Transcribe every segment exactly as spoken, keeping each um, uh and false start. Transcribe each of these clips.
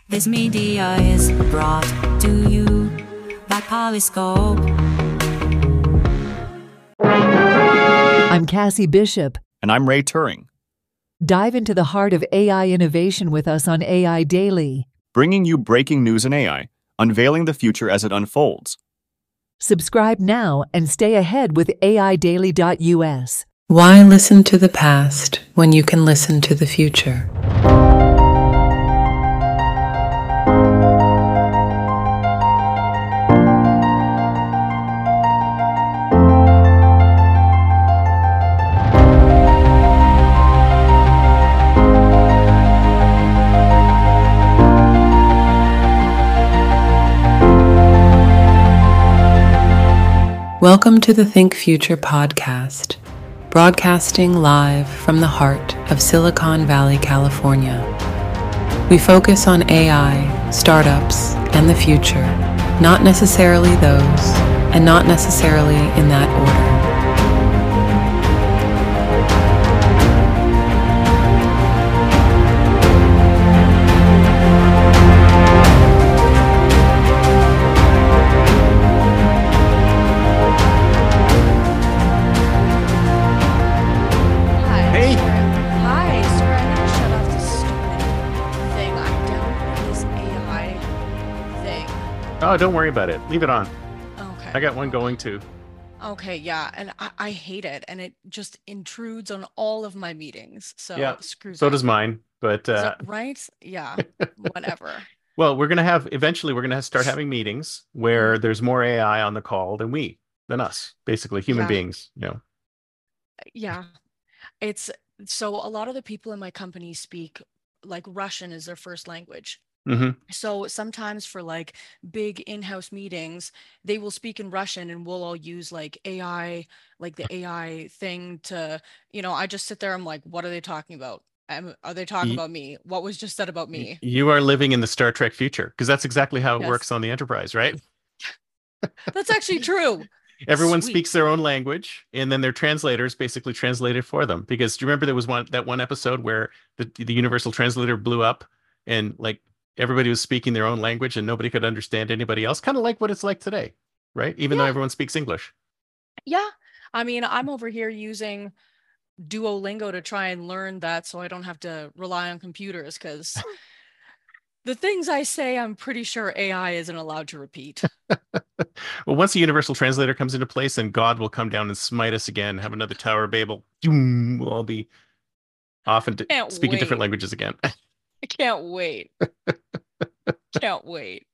This media is brought to you by Polyscope. I'm Cassie Bishop. And I'm Ray Turing. Dive into the heart of A I innovation with us on A I Daily. Bringing you breaking news in A I, unveiling the future as it unfolds. Subscribe now and stay ahead with A I daily dot U S. Why listen to the past when you can listen to the future? Welcome to the Think Future podcast, broadcasting live from the heart of Silicon Valley, California. We focus on A I, startups, and the future, not necessarily those, and not necessarily in that order. Oh, don't worry about it. Leave it on. Okay. I got one going too. Okay, yeah, and I, I hate it, and it just intrudes on all of my meetings. So Yeah, screw so that. does mine. But uh, So- right? Yeah, whatever. well, we're gonna have eventually we're gonna start having meetings where there's more A I on the call than we, than us, basically human Yeah. beings. You know. Yeah, it's so a lot of the people in my company speak like Russian is their first language. hmm So sometimes for like big in-house meetings, they will speak in Russian and we'll all use like A I, like the A I thing to, you know, I just sit there. I'm like, what are they talking about? Um, are they talking Ye- about me? What was just said about me? You are living in the Star Trek future because that's exactly how it Yes. works on the Enterprise, right? That's actually true. Everyone Sweet. speaks their own language, and then their translators basically translate it for them. Because do you remember there was one that one episode where the the Universal Translator blew up, and like everybody was speaking their own language, and nobody could understand anybody else. Kind of like what it's like today, right? Even though Yeah. everyone speaks English. Yeah. I mean, I'm over here using Duolingo to try and learn that so I don't have to rely on computers because the things I say, I'm pretty sure A I isn't allowed to repeat. Well, once the Universal Translator comes into place, then God will come down and smite us again, have another Tower of Babel. Doom, we'll all be off and Can't speaking different wait. languages again. I can't wait. Can't wait.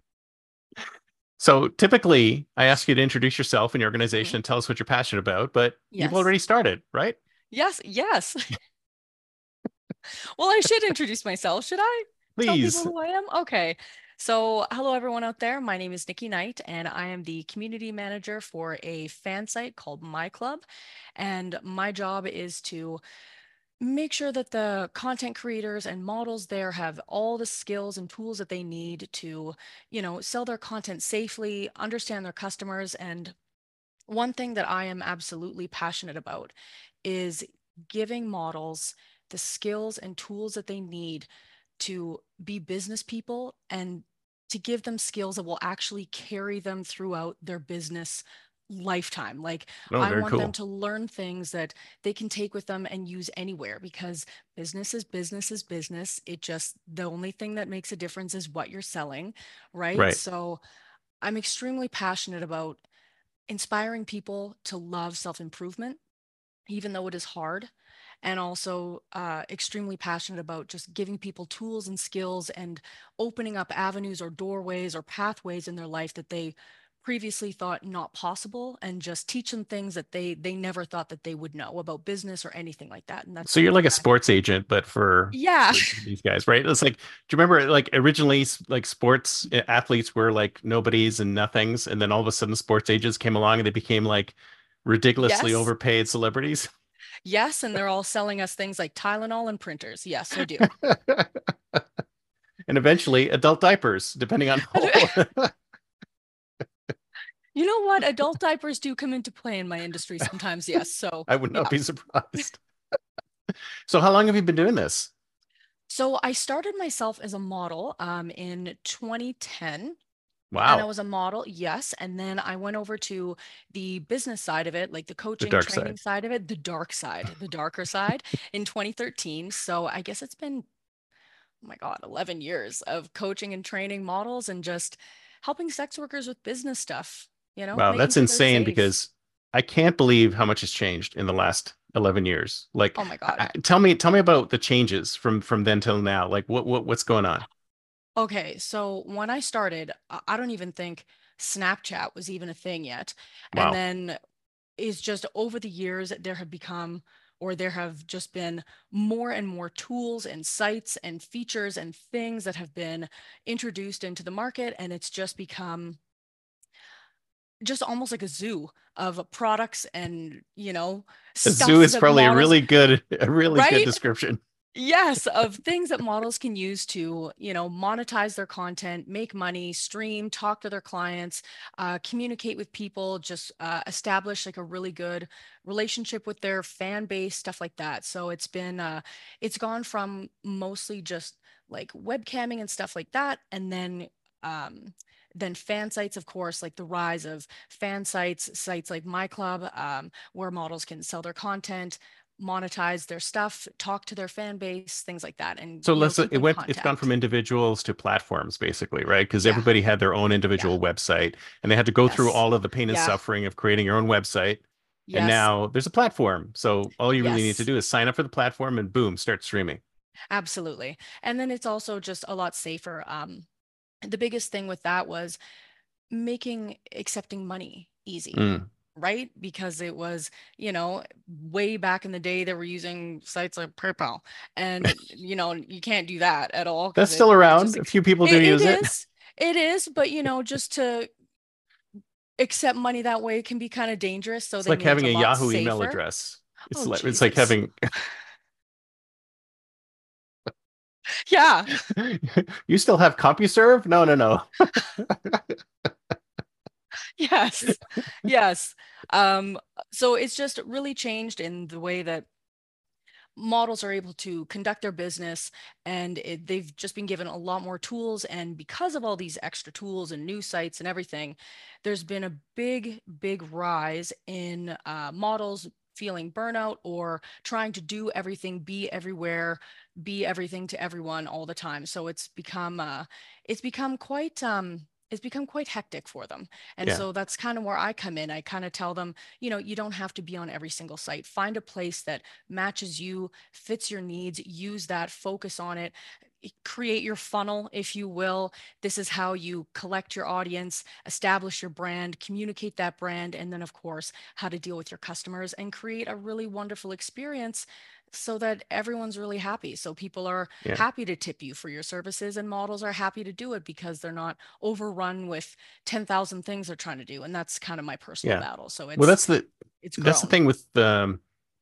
So typically, I ask you to introduce yourself and your organization and tell us what you're passionate about, but Yes. you've already started, right? Yes, yes. Well, I should introduce myself, should I? Tell Please. people who I am? Okay. So, hello everyone out there. My name is Nikki Knight, and I am the community manager for a fan site called My Club. And my job is to make sure that the content creators and models there have all the skills and tools that they need to, you know, sell their content safely, understand their customers. And one thing that I am absolutely passionate about is giving models the skills and tools that they need to be business people and to give them skills that will actually carry them throughout their business lifetime. Like Oh, I very want cool. them to learn things that they can take with them and use anywhere because business is business is business. It just, the only thing that makes a difference is what you're selling, right? Right. So I'm extremely passionate about inspiring people to love self-improvement, even though it is hard, and also uh, extremely passionate about just giving people tools and skills and opening up avenues or doorways or pathways in their life that they previously thought not possible, and just teach them things that they they never thought that they would know about business or anything like that. And that's So you're like a something I- sports agent, but for yeah. for these guys, right? It's like, do you remember like originally s- like sports uh, athletes were like nobodies and nothings, and then all of a sudden sports agents came along and they became like ridiculously Yes. overpaid celebrities. Yes, and they're all selling us things like Tylenol and printers. Yes, I do. And eventually adult diapers, depending on how You know what? Adult diapers do come into play in my industry sometimes. Yes. So I would not yeah. be surprised. So how long have you been doing this? So I started myself as a model um, in twenty ten. And I Wow. was a model, yes. And then I went over to the business side of it, like the The coaching, dark training side. side of it, the dark side, the darker side in twenty thirteen. So I guess it's been, oh my God, eleven years of coaching and training models and just helping sex workers with business stuff, you know, Wow, making that's sure they're insane safe. because I can't believe how much has changed in the last eleven years. Like, Oh my I, God. I- tell me, tell me about the changes from from then till now. Like, what what what's going on? Okay, so when I started, I I don't even think Snapchat was even a thing yet. And Wow. then is just over the years there have become or there have just been more and more tools and sites and features and things that have been introduced into the market, and it's just become just almost like a zoo of products and, you know, A zoo stuff is that probably a models, really good a really good right? description. Yes, of things that models can use to, you know, monetize their content, make money, stream, talk to their clients, uh, communicate with people, just uh, establish like a really good relationship with their fan base, stuff like that. So it's been, uh, it's gone from mostly just like webcamming and stuff like that, and then, um, then fan sites, of course, like the rise of fan sites, sites like My Club, um, where models can sell their content, monetize their stuff, talk to their fan base, things like that, and So you know, let's keep it in went it's gone from contact. individuals to platforms basically, right? Because Yeah, everybody had their own yeah, individual website and they had to go through yes, all of the pain and yeah, suffering of creating your own website. And yes, now there's a platform. So all you really need to yes, do is sign up for the platform and boom, start streaming. absolutely. And then it's also just a lot safer. Um, the biggest thing with that was making accepting money easy. Mm. Right? Because it was, you know, way back in the day, they were using sites like PayPal. And, you know, you can't do that at all because That's it still it around. just A ex- few people do it, it use it. is. It is, but you know, just to accept money that way can be kind of dangerous. So It's they like made it having a a lot Yahoo email safer. address. It's Oh, like it's like Jesus. having Yeah. you still have CompuServe? No, no, no. Yes. Yes. Um, so it's just really changed in the way that models are able to conduct their business, and it, they've just been given a lot more tools. And because of all these extra tools and new sites and everything, there's been a big big rise in uh, models feeling burnout or trying to do everything, be everywhere, be everything to everyone all the time. So it's become uh, it's become quite um, it's become quite hectic for them. And Yeah. so that's kind of where I come in. I kind of tell them, you know, you don't have to be on every single site. Find a place that matches you, fits your needs, use that, focus on it, create your funnel, if you will. This is how you collect your audience, establish your brand, communicate that brand, and then, of course, how to deal with your customers and create a really wonderful experience so that everyone's really happy. So people are Yeah. happy to tip you for your services, and models are happy to do it because they're not overrun with ten thousand things they're trying to do. And that's kind of my personal Yeah. battle. So Well, it's that's the it's that's the grown. thing with um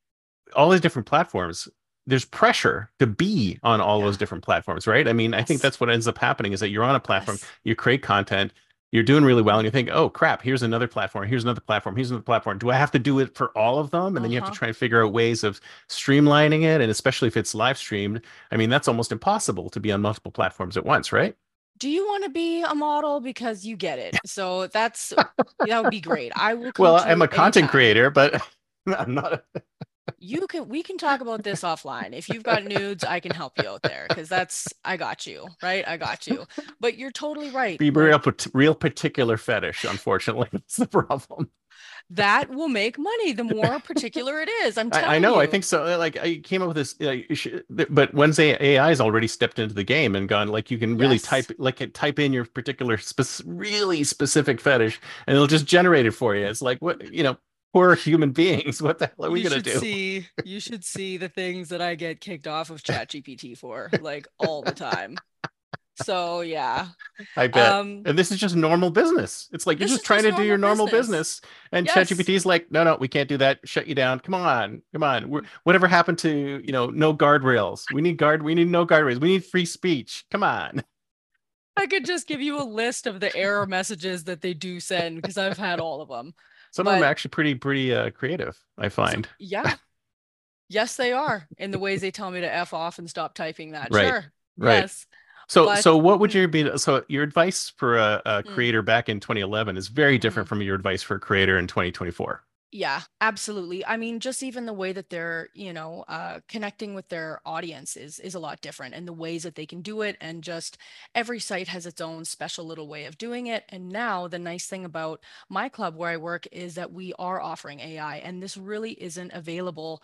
all these different platforms. There's pressure to be on all those Yeah. different platforms, right? I mean, I think Yes. that's what ends up happening is that you're on a platform, Yes. you create content, you're doing really well, and Mhm. you think, oh crap, here's another platform, here's another platform, here's another platform. Do I have to do it for all of them? And then you have to Uh-huh. try and figure out ways of streamlining it. And especially if it's live streamed, I mean, that's almost impossible to be on multiple platforms at once, right? Do you want to be a model? Because you get it. So that's that would be great. I will Well, coach I'm you a content anytime. creator, but I'm not. A, You can we can talk about this offline. If you've got nudes, I can help you out there because that's I got you, right? I got you. But you're totally right. be real, Like pat- real particular fetish. Unfortunately, that's the problem. that will make money the more particular it is. I'm I, I telling know. I you. think so. Like I came up with this, uh, you should- but Wednesday A I has already stepped into the game and gone like you can really Yes. type like type in your particular spec- really specific fetish and it'll just generate it for you. It's like what you know, poor human beings. What the hell are we You gonna should do? see you should see the things that I get kicked off of ChatGPT for, like all the time. So yeah. I bet. Um, And this is just normal business. It's like you're this just is trying just to do your normal normal business. business, and Yes. ChatGPT is like, no, no, we can't do that. Shut you down. Come on, come on. We're, whatever happened to you know no guardrails? We need guard. We need no guardrails. We need free speech. Come on. I could just give you a list of the error messages that they do send because I've had all of them. Some of them are But actually pretty pretty uh, creative. I so find. yeah, Yes, they are, in the ways they tell me to F off and stop typing that. Right. Sure. Right. Yes. So, But so what would mm, your be? So, your advice for a, a mm, creator back in twenty eleven is very different mhm. from your advice for a creator in twenty twenty-four. Yeah, absolutely. I mean, just even the way that they're, you know, uh, connecting with their audience is is a lot different, and the ways that they can do it, and just every site has its own special little way of doing it. And now the nice thing about my club where I work is that we are offering A I, and this really isn't available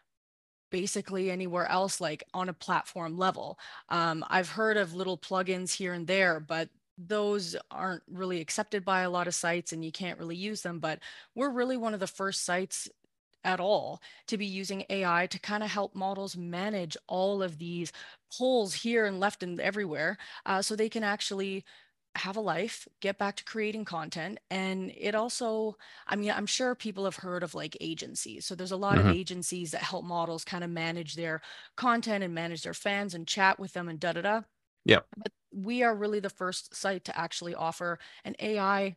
basically anywhere else, like on a platform level. Um, I've heard of little plugins here and there, but those aren't really accepted by a lot of sites and you can't really use them. But we're really one of the first sites at all to be using A I to kind of help models manage all of these polls here and left and everywhere, uh, so they can actually have a life, get back to creating content. And it also, I mean, I'm sure people have heard of like agencies. So there's a lot of Hmm. agencies that help models kind of manage their content and manage their fans and chat with them and da da da. Yep. But we are really the first site to actually offer an A I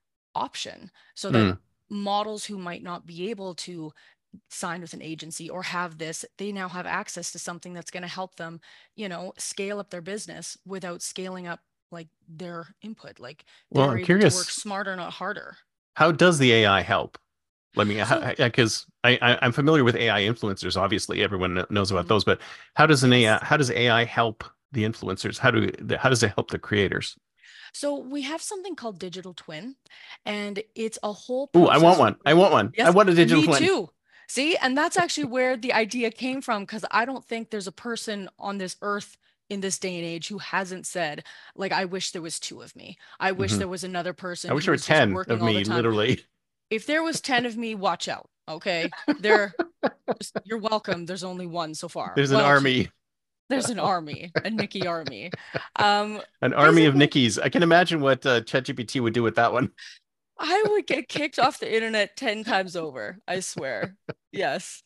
option so that Mm. models who might not be able to sign with an agency or have this, they now have access to something that's going to help them, you know, scale up their business without scaling up like their input. Like Well, they're I'm able to work curious, smarter, not harder. how does the A I help? Let me, So, because I, I, I'm familiar with A I influencers. Obviously, everyone kn- knows about mhm, those. But how does an yes. A I, how does A I help the influencers? How do, how does it help the creators? So we have something called digital twin, and it's a whole Oh, I want process one. I where, want one. I yes, want a digital me twin. too. See, and that's actually where the idea came from, because I don't think there's a person on this earth in this day and age who hasn't said, like, I wish there was two of me. I wish Hmm. there was another I person wish who there were was just ten working of all the me, time. literally. If there was ten of me, watch out. Okay. There, just- you're welcome. There's only one so far. There's an Well, two. army, There's an army, a Nikki army. Um, an army of basically, Nickies. I can imagine what uh, ChatGPT would do with that one. I would get kicked off the internet ten times over, I swear. Yes.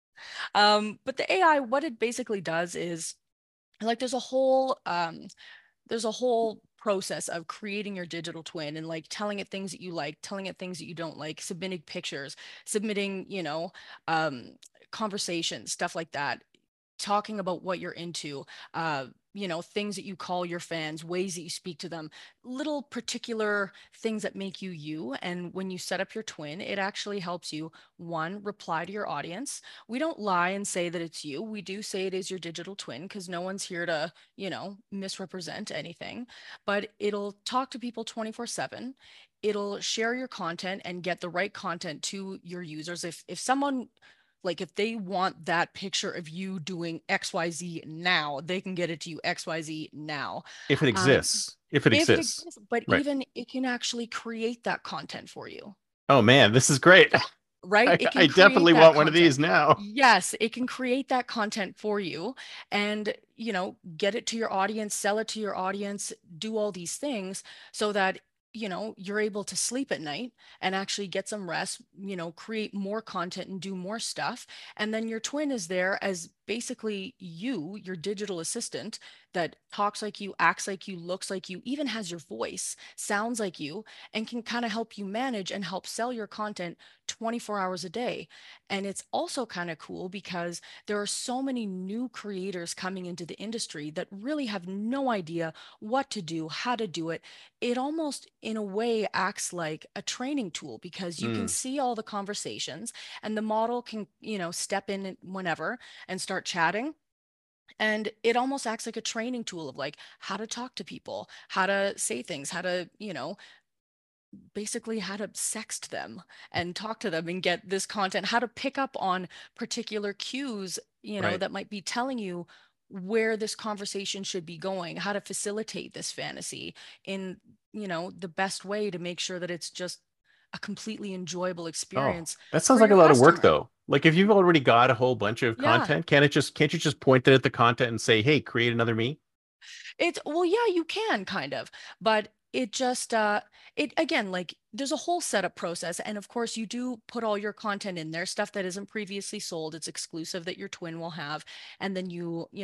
Um, but the A I, what it basically does is like there's a whole um there's a whole process of creating your digital twin and like telling it things that you like, telling it things that you don't like, submitting pictures, submitting, you know, um conversations, stuff like that, talking about what you're into, uh, you know, things that you call your fans, ways that you speak to them, little particular things that make you you. And when you set up your twin, it actually helps you, one, reply to your audience. We don't lie and say that it's you. We do say it is your digital twin because no one's here to, you know, misrepresent anything, but it'll talk to people twenty-four seven. It'll share your content and get the right content to your users. If if someone, like if they want that picture of you doing X Y Z now, they can get it to you X Y Z now. If it Um, exists, if it if it exists. exists, but Right. even it can actually create that content for you, Oh man, this is great. right? I, It I can create definitely that want one of these content. now. Yes, it can create that content for you and, you know, get it to your audience, sell it to your audience, do all these things so that, you know, you're able to sleep at night and actually get some rest, you know, create more content and do more stuff. And then your twin is there as basically you, your digital assistant that talks like you, acts like you, looks like you, even has your voice, sounds like you, and can kind of help you manage and help sell your content twenty-four hours a day. And it's also kind of cool because there are so many new creators coming into the industry that really have no idea what to do, how to do it. It almost, in a way, acts like a training tool because you can Mm. see all the conversations and the model can, you know, step in whenever and start chatting. And it almost acts like a training tool of like how to talk to people, how to say things, how to, you know, basically how to sext them and talk to them and get this content, how to pick up on particular cues, you know, Right. that might be telling you where this conversation should be going, how to facilitate this fantasy in, you know, the best way to make sure that it's just a completely enjoyable Oh, experience that sounds for like a your lot of work customer. though. Like if you've already got a whole bunch of Yeah. content, can it just can't you just point it at the content and say, "Hey, create another me"? It's, well, yeah, you can kind of, but it just uh it again, like there's a whole setup process, and of course you do put all your content in there, stuff that isn't previously sold, it's exclusive that your twin will have, and then you, you know,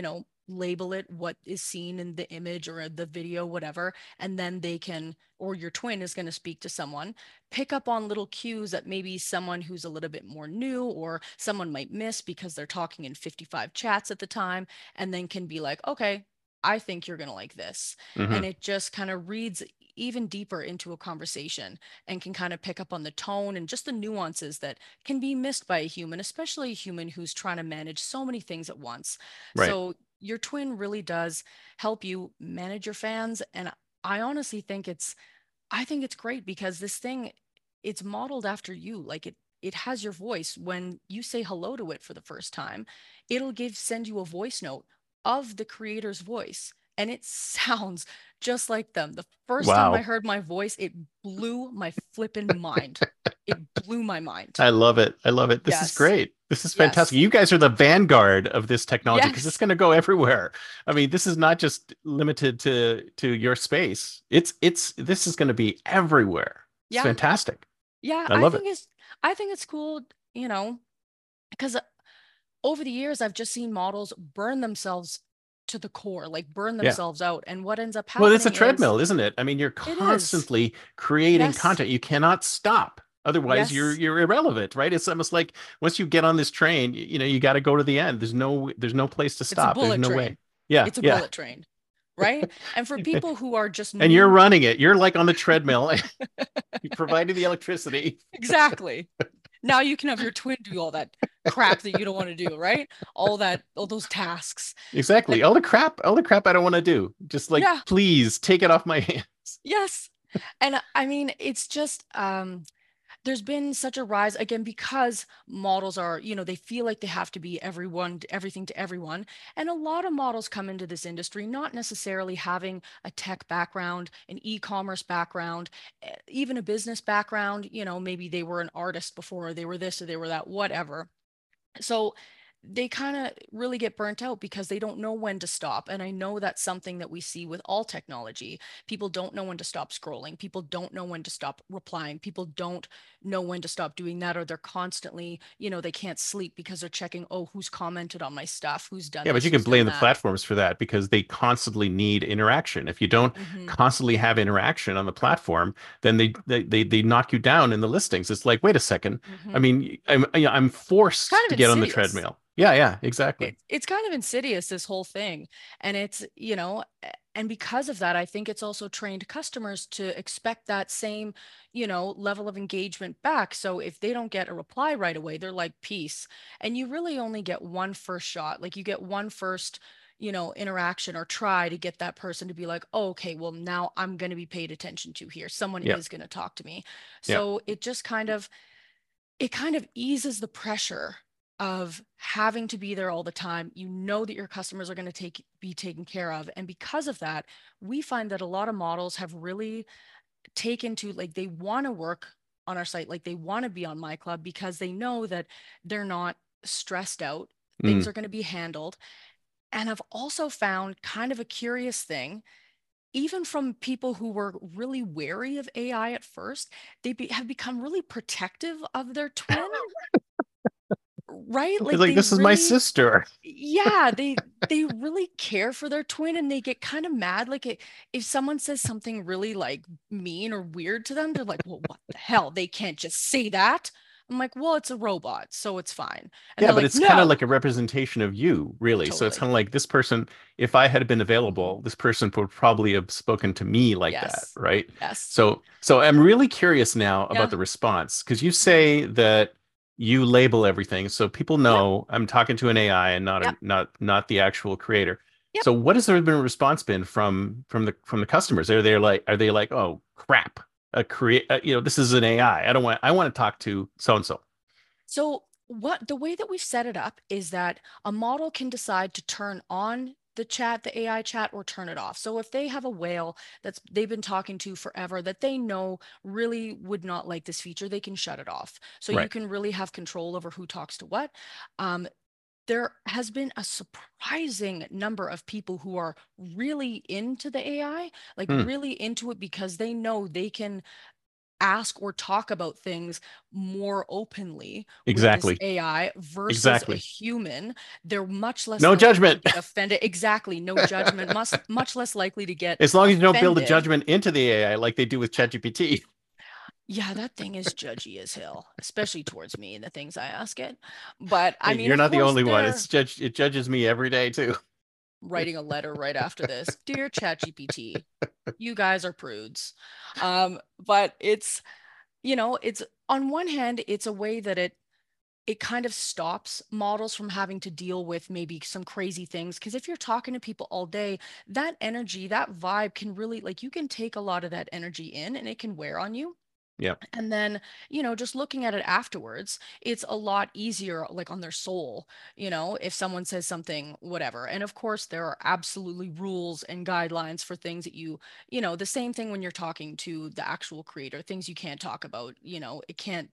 label it what is seen in the image or the video, whatever, and then they can, or your twin is going to speak to someone, pick up on little cues that maybe someone who's a little bit more new or someone might miss because they're talking in fifty-five chats at the time, and then can be like, okay, I think you're going to like this. Mhm. And it just kind of reads even deeper into a conversation and can kind of pick up on the tone and just the nuances that can be missed by a human, especially a human who's trying to manage so many things at once. Right. So your twin really does help you manage your fans. And I honestly think it's, I think it's great because this thing, it's modeled after you. Like it, it has your voice. When you say hello to it for the first time, it'll give, send you a voice note of the creator's voice. And it sounds just like them. The first Wow. time I heard my voice, it blew my flippin' mind. It blew my mind. I love it. I love it. This Yes. is great. This is Yes. fantastic. You guys are the vanguard of this technology because Yes. it's going to go everywhere. I mean, this is not just limited to to your space. It's it's this is going to be everywhere. It's Yeah. fantastic. Yeah, I I love think it. it's I think it's cool, you know, because over the years I've just seen models burn themselves to the core, like burn Yeah. themselves out. And what ends up happening Well, it's a is- treadmill, isn't it? I mean, you're It is. constantly creating Yes. content. You cannot stop. Otherwise, you're Yes. you're irrelevant, right? It's almost like once you get on this train, you, you know, you got to go to the end. There's no there's no place to It's a stop. There's bullet no train. way. Yeah, It's a yeah. bullet train, right? And for people who are just And you're new- running it. You're like on the treadmill. You provided the electricity. Exactly. Now you can have your twin do all that crap that you don't want to do, right? All that, all those tasks. Exactly. Like- all the crap, all the crap I don't want to do. Just like, Yeah. please take it off my hands. Yes. And I mean, it's just, um, there's been such a rise again because models are, you know, they feel like they have to be everyone, everything to everyone. And a lot of models come into this industry not necessarily having a tech background, an e-commerce background, eh, even a business background. You know, maybe they were an artist before, they were this or they were that, whatever. So they kind of really get burnt out because they don't know when to stop. And I know that's something that we see with all technology. People don't know when to stop scrolling. People don't know when to stop replying. People don't know when to stop doing that, or they're constantly, you know, they can't sleep because they're checking, oh, who's commented on my stuff, who's done Yeah, but this, you can who's blame done the that. platforms for that because they constantly need interaction. If you don't Mhm. constantly have interaction on the platform, then they they they, they knock you down in the listings. It's like, wait a second. I Mhm. mean, I'm you know, I'm forced Kind of to get on the insidious. treadmill. Yeah, yeah, exactly. It, it's kind of insidious, this whole thing. And it's, you know, a- and because of that, I think it's also trained customers to expect that same, you know, level of engagement back. So if they don't get a reply right away, they're like, peace. And you really only get one first shot. Like you get one first, you know, interaction or try to get that person to be like, oh, okay, well, now I'm going to be paid attention to here. Someone Yeah. is going to talk to me. Yeah. So it just kind of, it kind of eases the pressure of having to be there all the time. You know that your customers are going to take be taken care of. And because of that, we find that a lot of models have really taken to, like, they want to work on our site, like they want to be on My Club because they know that they're not stressed out. Things Mm. are going to be handled. And I've also found kind of a curious thing, even from people who were really wary of A I at first, they be, have become really protective of their twin. Right? It's like, they this is my really- sister. Yeah, they they really care for their twin, and they get kind of mad. Like it, if someone says something really like mean or weird to them, they're like, well, what the hell? They can't just say that. I'm like, well, it's a robot, so it's fine. And Yeah, they're but like, it's kind "No." of like a representation of you, really. So it's Totally. kind of like this person, if I had been available, this person would probably have spoken to me like that, Yes. right? Yes. So so I'm really curious now Yeah. about the response because you say that you label everything so people know I'm talking to an A I and not Yep. a, not not the actual creator. Yep. So what has there been a response been from from the from the customers? Are they like are they like, oh crap, a create uh, you know, this is an A I. I don't want I want to talk to so and so. So what the way that we've set it up is that a model can decide to turn on the chat, the A I chat, or turn it off. So if they have a whale that's they've been talking to forever that they know really would not like this feature, they can shut it off. So you Right. can really have control over who talks to what. Um, there has been a surprising number of people who are really into the A I, like Hmm. really into it because they know they can ask or talk about things more openly Exactly. with this A I versus Exactly. a human. They're much less No likely judgment. to get offended. Exactly. No judgment. Much, much less likely to get As long as you don't build a offended. judgment into the A I like they do with ChatGPT. Yeah, that thing is judgy as hell, especially towards me and the things I ask it. But I Hey, mean, you're of not the course, only one. they're It's judge it judges me every day too. writing a letter right after this. Dear ChatGPT, you guys are prudes. Um, but it's, you know, it's on one hand, it's a way that it it kind of stops models from having to deal with maybe some crazy things. Because if you're talking to people all day, that energy, that vibe can really, like, you can take a lot of that energy in and it can wear on you. Yeah. And then, you know, just looking at it afterwards, it's a lot easier, like on their soul, you know, if someone says something, whatever. And of course, there are absolutely rules and guidelines for things that you, you know, the same thing when you're talking to the actual creator, things you can't talk about, you know, it can't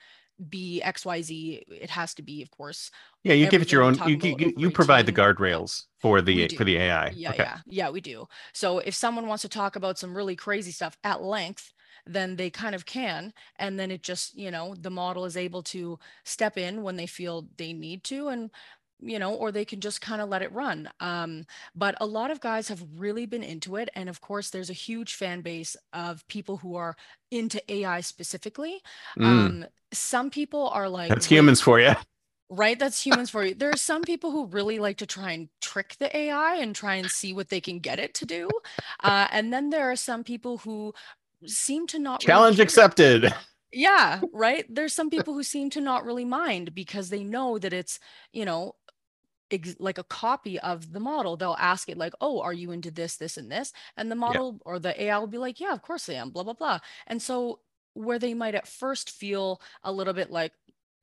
be X Y Z. It has to be, of course, Yeah, you give it everything your we own. talk You about you, over you provide the eighteen. guardrails for We the for do. the A I. Yeah, Okay. yeah, yeah, we do. So if someone wants to talk about some really crazy stuff at length, then they kind of can. And then it just, you know, the model is able to step in when they feel they need to, and, you know, or they can just kind of let it run. Um, but a lot of guys have really been into it. And of course, there's a huge fan base of people who are into A I specifically. Mm, Um, some people are like, that's wait, humans for you. right? That's humans for you. There are some people who really like to try and trick the A I and try and see what they can get it to do. Uh, and then there are some people who seem to not really Challenge care. accepted. Yeah, right. There's some people who seem to not really mind because they know that it's, you know, ex- like a copy of the model. They'll ask it like, "Oh, are you into this, this, and this?" And the Yeah. model or the A I will be like, "Yeah, of course I am." Blah blah blah. And so where they might at first feel a little bit like,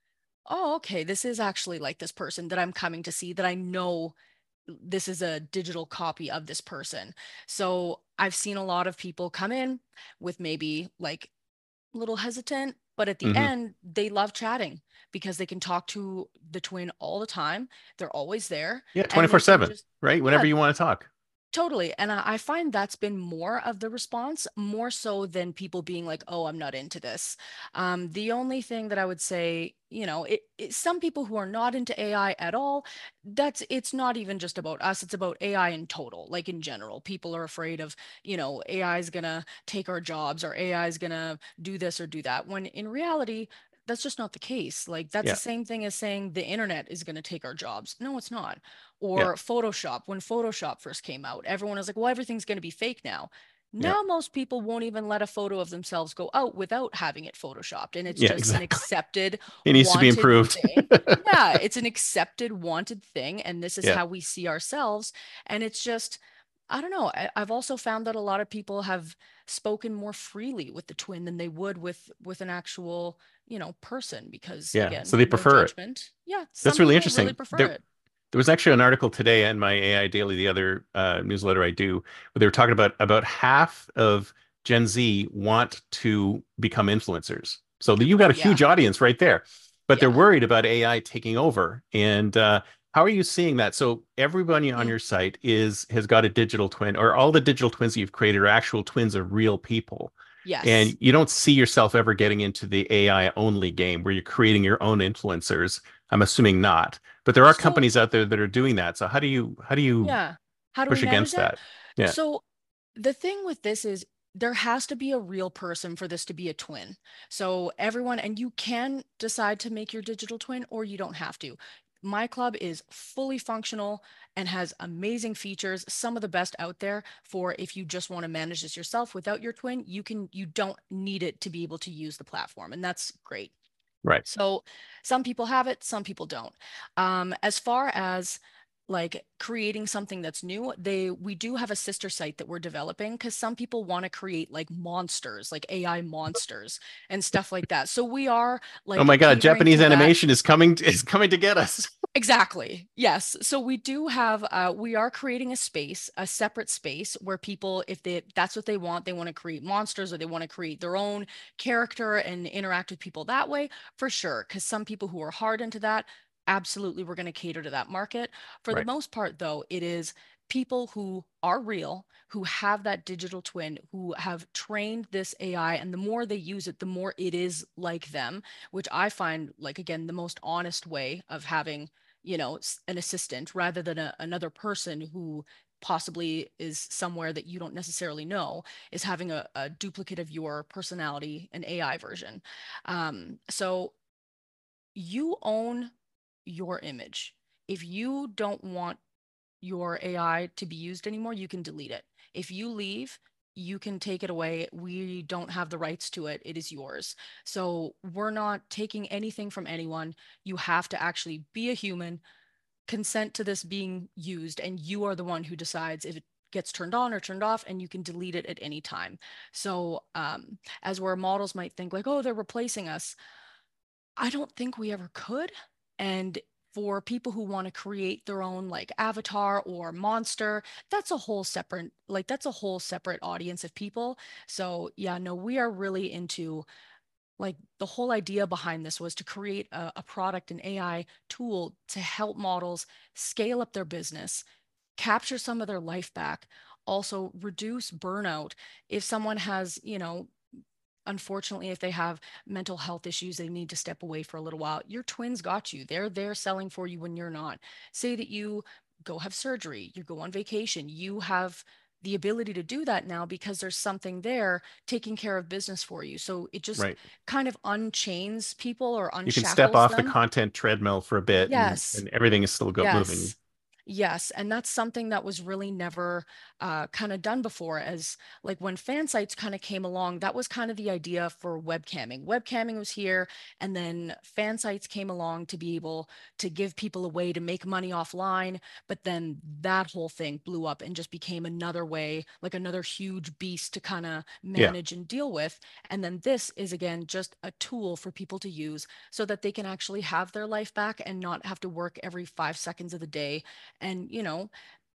oh, okay, this is actually like this person that I'm coming to see, that I know this is a digital copy of this person. So I've seen a lot of people come in with maybe like a little hesitant, but at the hmm end, they love chatting because they can talk to the twin all the time. They're always there Yeah, and they can twenty-four seven, just, right? yeah, Whenever you want to talk. totally. And I I find that's been more of the response, more so than people being like, oh, I'm not into this. Um, the only thing that I would say, you know, it, it, some people who are not into A I at all, that's, it's not even just about us, it's about A I in total, like in general. People are afraid of, you know, A I is going to take our jobs or A I is going to do this or do that. When in reality, that's just not the case. Like that's Yeah. the same thing as saying the internet is going to take our jobs. No, it's not. Yeah. Or Photoshop, when Photoshop first came out, everyone was like, well, everything's going to be fake now. Yeah. Now most people won't even let a photo of themselves go out without having it photoshopped, and it's Yeah, just an exactly. accepted, It needs to be wanted improved. thing. Yeah, it's an accepted, wanted thing, and this is Yeah. how we see ourselves. And it's just, I don't know. I, I've also found that a lot of people have spoken more freely with the twin than they would with with an actual, you know, person, because Yeah. again, So they no prefer it. judgment. Yeah, some That's really people really interesting. prefer There, it. there was actually an article today in my A I Daily, the other uh, newsletter I do, where they were talking about about half of Gen Z want to become influencers. So you've got Oh a yeah, huge audience right there, but they're yeah. worried about A I taking over. And uh, how are you seeing that? So everybody on Mm. your site is has got a digital twin, or all the digital twins that you've created are actual twins of real people. Yes. And you don't see yourself ever getting into the A I only game where you're creating your own influencers. I'm assuming not, but there are So companies out there that are doing that. So how do you how do you yeah, how do we push manage against that? that? Yeah. So the thing with this is there has to be a real person for this to be a twin. So everyone, and you can decide to make your digital twin or you don't have to. My club is fully functional and has amazing features, some of the best out there for if you just want to manage this yourself without your twin, you can, you don't need it to be able to use the platform. And that's great. Right. So some people have it, some people don't. Um, as far as like creating something that's new, they we do have a sister site that we're developing because some people want to create like monsters, like A I monsters and stuff like that. So we are Oh like my God, catering Japanese to that. animation is coming to, is coming to get us. Exactly. Yes. So we do have uh we are creating a space, a separate space where people, if they that's what they want, they want to create monsters or they want to create their own character and interact with people that way, for sure. Because some people who are hard into that, absolutely we're going to cater to that market. For the Right. most part, though, it is people who are real, who have that digital twin, who have trained this A I, and the more they use it, the more it is like them, which I find, like, again, the most honest way of having, you know, an assistant rather than a, another person who possibly is somewhere that you don't necessarily know, is having a, a duplicate of your personality, an A I version. Um, so you own your image. If you don't want your A I to be used anymore, you can delete it. If you leave, you can take it away. We don't have the rights to it. It is yours. So we're not taking anything from anyone. You have to actually be a human, consent to this being used, and you are the one who decides if it gets turned on or turned off, and you can delete it at any time. So um, as where models might think like, oh, they're replacing us, I don't think we ever could. And for people who want to create their own like avatar or monster, that's a whole separate, like that's a whole separate audience of people. So yeah, no, we are really into, like, the whole idea behind this was to create a, a product, an A I tool to help models scale up their business, capture some of their life back, also reduce burnout. If someone has, you know, unfortunately, if they have mental health issues, they need to step away for a little while. Your twins got you. They're there selling for you when you're not. Say that you go have surgery, you go on vacation, you have the ability to do that now because there's something there taking care of business for you. So it just Right. kind of unchains people or You can step unshackles off the them. content treadmill for a bit, and, Yes. and everything is still go moving. Yes. Yes, and that's something that was really never uh, kind of done before. As like when fan sites kind of came along, that was kind of the idea for webcamming. Webcamming was here, and then fan sites came along to be able to give people a way to make money offline. But then that whole thing blew up and just became another way, like another huge beast to kind of Yeah. manage and deal with. And then this is again just a tool for people to use so that they can actually have their life back and not have to work every five seconds of the day, and you know,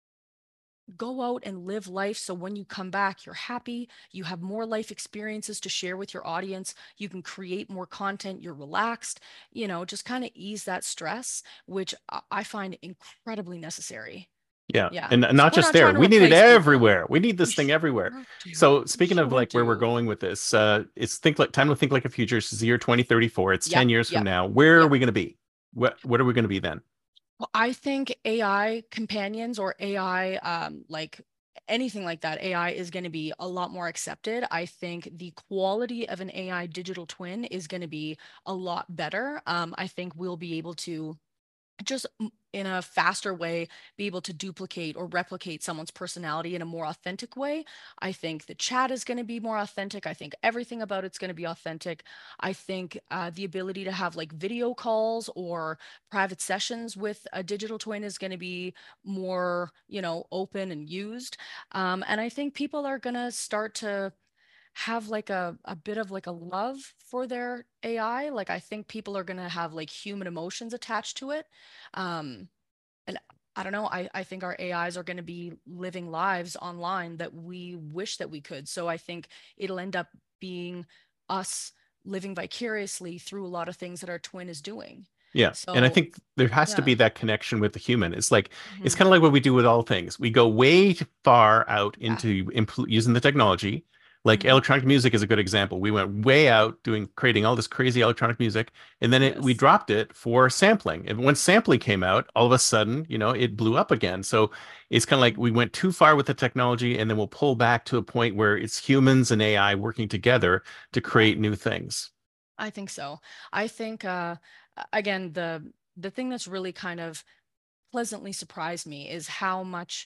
go out and live life so when you come back you're happy, you have more life experiences to share with your audience, you can create more content, you're relaxed, you know, just kind of ease that stress, which I- I find incredibly necessary. Yeah. Yeah. And So not we're just not there. trying to We need it replace people. everywhere. We need this We thing everywhere. sure do. So We speaking of sure like where we're do. going with this, uh, it's think like time to think like a future. It's the year twenty thirty-four. It's Yep, ten years yep, from now. Where are yep. we going to be? What what are we going to be then? Well, I think A I companions or A I, um, like anything like that, A I is going to be a lot more accepted. I think the quality of an A I digital twin is going to be a lot better. Um, I think we'll be able to just m- in a faster way be able to duplicate or replicate someone's personality in a more authentic way. I think the chat is going to be more authentic. I think everything about it's going to be authentic. I think uh, the ability to have like video calls or private sessions with a digital twin is going to be more, you know, open and used. Um, and I think people are going to start to have like a, a bit of like a love for their A I. Like I think people are gonna have like human emotions attached to it. Um, and I don't know, I, I think our A Is are gonna be living lives online that we wish that we could. So I think it'll end up being us living vicariously through a lot of things that our twin is doing. Yeah. And I So think there has to yeah. be that connection with the human. It's like it's Mhm. kind of like what we do with all things. We go way too far out Yeah. into impl- using the technology. Like Mhm. electronic music is a good example. We went way out doing creating all this crazy electronic music, and then it, we Yes. dropped it for sampling. And when sampling came out, all of a sudden, you know, it blew up again. So it's kind of like we went too far with the technology, and then we'll pull back to a point where it's humans and A I working together to create new things. I think so. I think uh a- again the the thing that's really kind of pleasantly surprised me is how much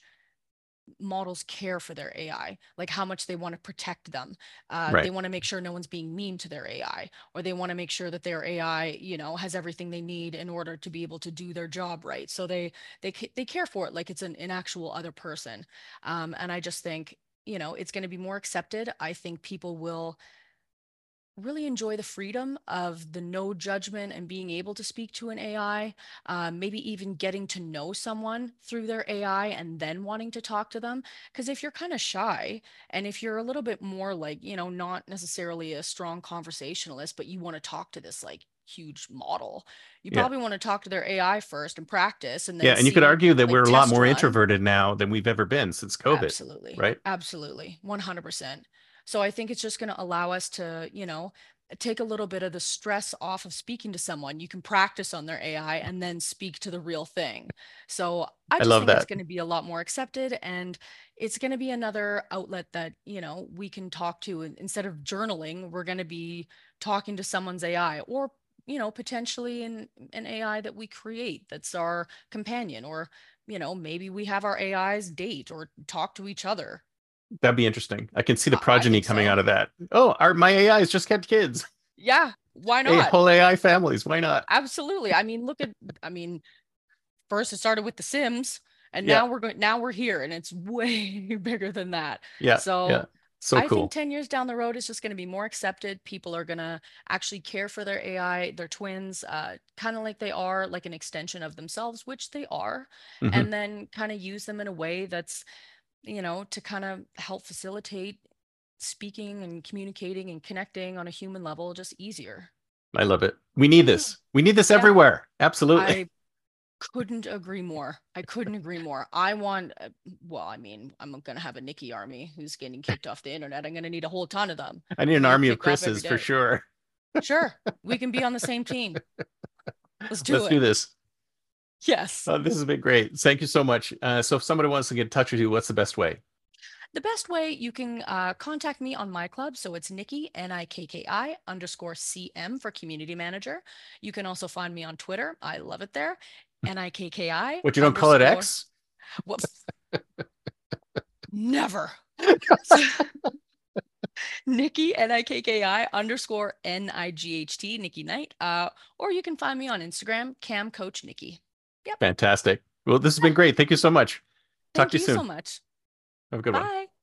models care for their A I, like how much they want to protect them. Uh, they Right. want to make sure no one's being mean to their A I, or they want to make sure that their A I, you know, has everything they need in order to be able to do their job right. So they they ca- they care for it like it's an, an actual other person. Um, and I just think, you know, it's going to be more accepted. I think people will really enjoy the freedom of the no judgment and being able to speak to an A I, uh, maybe even getting to know someone through their A I and then wanting to talk to them. Because if you're kind of shy and if you're a little bit more like, you know, not necessarily a strong conversationalist, but you want to talk to this like huge model. You Yeah. probably want to talk to their A I first and practice, and then Yeah, and you could see, argue that like, we're a lot test more run. introverted now than we've ever been since COVID, Absolutely. right? Absolutely. one hundred percent. So I think it's just going to allow us to, you know, take a little bit of the stress off of speaking to someone. You can practice on their A I and then speak to the real thing. So I I just love think it's that. going to be a lot more accepted, and it's going to be another outlet that, you know, we can talk to. And instead of journaling, we're going to be talking to someone's A I, or, you know, potentially in an A I that we create that's our companion, or, you know, maybe we have our A Is date or talk to each other. That'd be interesting. I can see the I, I progeny think coming so. out of that. Oh, our my A Is just kept kids. Yeah, why Hey, not? whole A I families. Why not? Absolutely. I mean, look at, I mean, first it started with The Sims, and Yeah. now we're going, now we're here, and it's way bigger than that. Yeah. So Yeah. So I cool. think ten years down the road, it's just going to be more accepted. People are going to actually care for their A I, their twins, uh, kind of like they are like an extension of themselves, which they are, Mhm. and then kind of use them in a way that's, you know, to kind of help facilitate speaking and communicating and connecting on a human level just easier. I love it. We need this. We need this Yeah. everywhere. Absolutely. I couldn't agree more. I couldn't agree more. I want, uh, well, I mean, I'm going to have a Nikki army who's getting kicked off the internet. I'm going to need a whole ton of them. I need an They get army of kicked off every Chris's for day. sure. Sure, we can be on the same team. Let's do Let's it. do this. Yes. Oh, this has been great. Thank you so much. Uh, so if somebody wants to get in touch with you, what's the best way? The best way, you can uh, contact me on my club. So it's Nikki, N I K K I underscore C M for community manager. You can also find me on Twitter. I love it there. N I K K I. What, you don't call it underscore- X? Well, never. Nikki, N I K K I underscore N I G H T, Nikki Knight. Uh, or you can find me on Instagram, Cam Coach Nikki. Yep. Fantastic. Well, this has been great. Thank you so much. Talk Thank to you you soon. so much. Have a good one. Bye.